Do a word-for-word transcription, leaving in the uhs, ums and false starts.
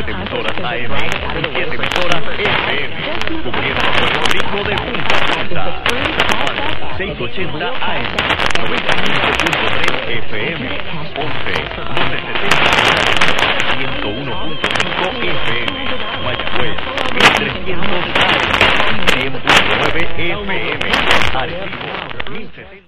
siete emisoras A M y siete emisoras F M, cubriendo Puerto Rico de punta a punta. seiscientos ochenta A M, noventa y cinco punto tres F M, once, doce setenta, ciento uno punto cinco F M, Mayagüez, mil trescientos A M, cien punto nueve F M, Arecibo,